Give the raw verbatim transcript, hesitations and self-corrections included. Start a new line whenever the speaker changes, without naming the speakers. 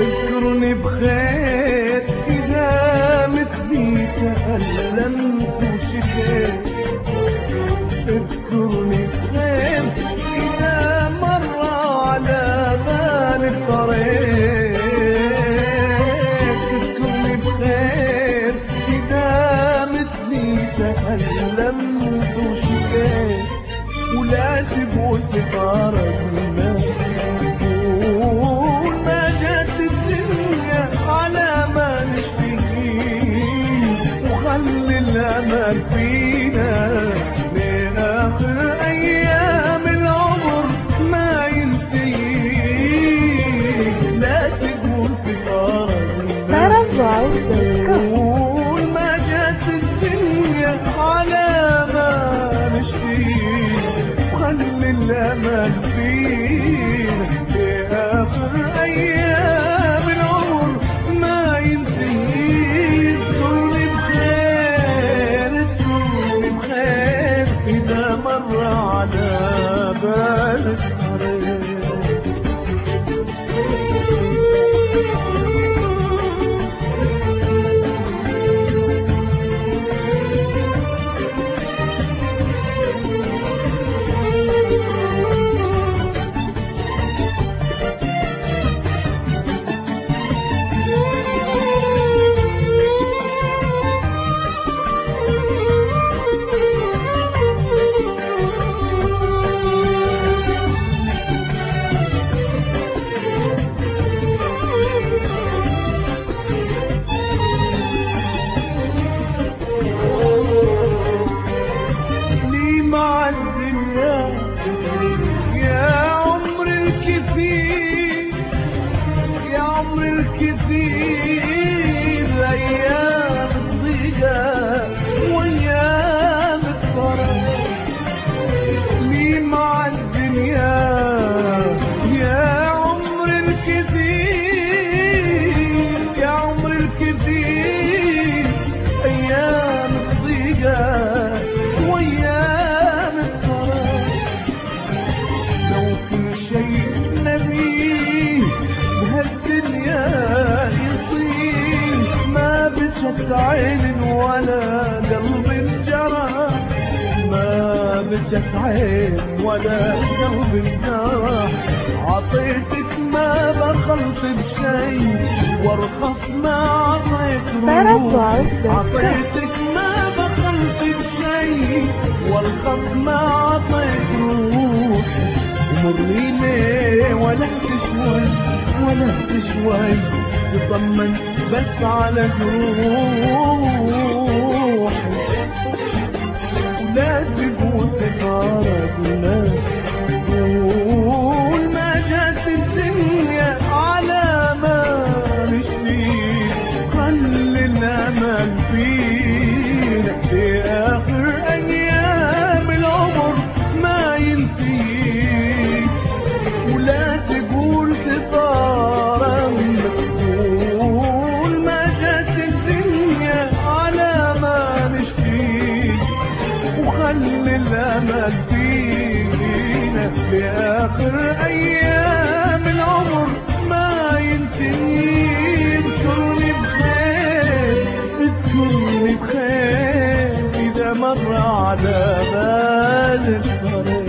اذكرني بخير إذا مثلي تألمت وشكيت. اذكرني بخير إذا مر على بالي الطريق. اذكرني بخير إذا مثلي تألمت وشكيت. ولا تقول تفارقنا، قول ما جات الدنيا على ما نشتهي، وخلي الأمل فينا لآخر أيام العمر ما ينتهي. لا تقول تفارقنا، قول ما جات الدنيا على ما نشتهي، وخلي الأمل فينا لآخر أيام العمر ما ينتهي. اذكرني بخير، اذكرني بخير إذا مر على بالي الطريق. كثير أيام الضيقة وأيام الفرح لي مع الدنيا. يا عمر الكثير، يا عمر الكثير أيام الضيقة وأيام الفرح. لو كل شيء نبيه بهالدنيا يصير، ما بجت عين ولا قلب انجرح، ما بجت عين ولا قلب انجرح. عطيتك ما بخلت بشيء، وارخص ما عطيت روح. عطيتك ما بخلت بشيء، وارخص ما عطيت روح. ومرني ليه ولا تشوي ولا تشوي، تطمن بس على جروحي. ولا تقول تفارقنا، قول ما جات الدنيا على ما نشتي، خلي الأمل فينا في آخر أيام العمر ما ينتهي. ولا تقول تفارقنا، قول ما جات الدنيا على ما نشتي، وخلي الأمل فينا لآخر أيام العمر ما ينتهي. اذكرني بخير، اذكرني بخير إذا مر على بالي الطريق.